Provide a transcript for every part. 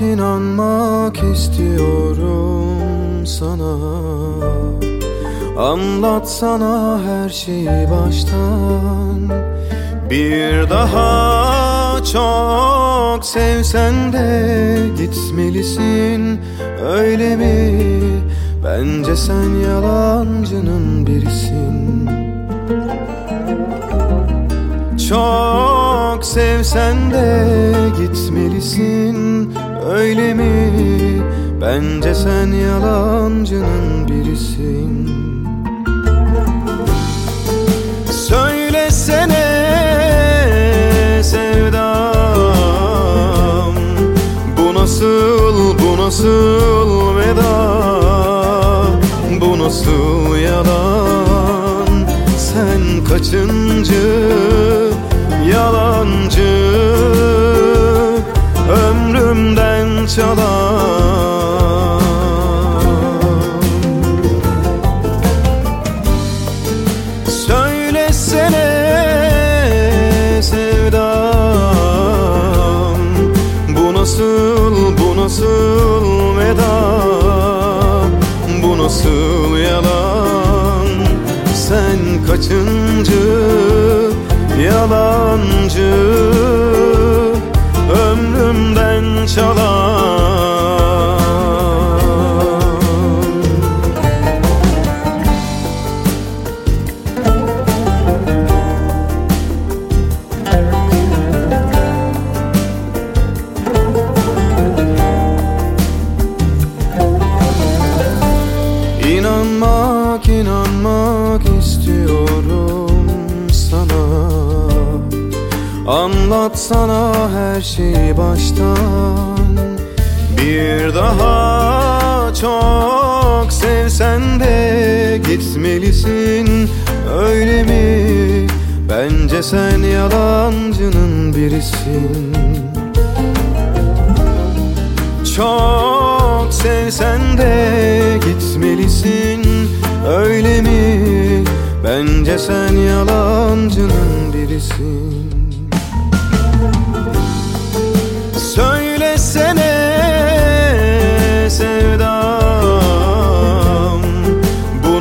inanmak istiyorum sana. Anlatsana her şeyi baştan. Bir daha çok sevsen de gitmelisin, öyle mi? Bence sen yalancının birisin. Çok sevsen de gitmelisin, öyle mi? Bence sen yalancının birisin. Söylesene sevdam, bu nasıl veda, bu nasıl yalan? Sen kaçıncı yalancı ömrümden çalan? Söylesene sevdam, bu nasıl veda, bu nasıl yalan? Sen kaçıncı yalancı ömrümden çalan? İnanmak istiyorum sana. Anlatsana her şeyi baştan. Bir daha çok sevsen de gitmelisin, öyle mi? Bence sen yalancının birisin. Çok sevsen de gitmelisin, öyle mi? Bence sen yalancının birisin. Söylesene sevdam, bu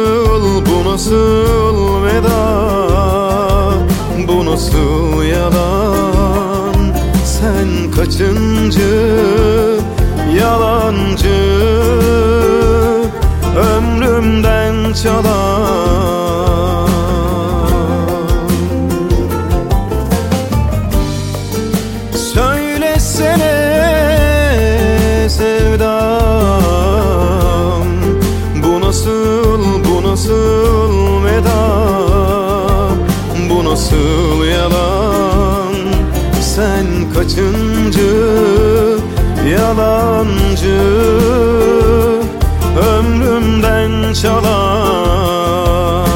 nasıl veda, bu nasıl yalan? Sen kaçıncı yalancı ömrümden çalan? Söylesene sevdam, bu nasıl veda, bu nasıl yalan? Sen kaçıncı yalancı ömrümden çalan?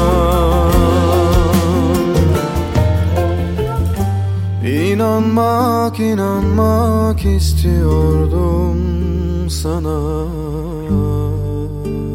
İnanmak istiyordum sana.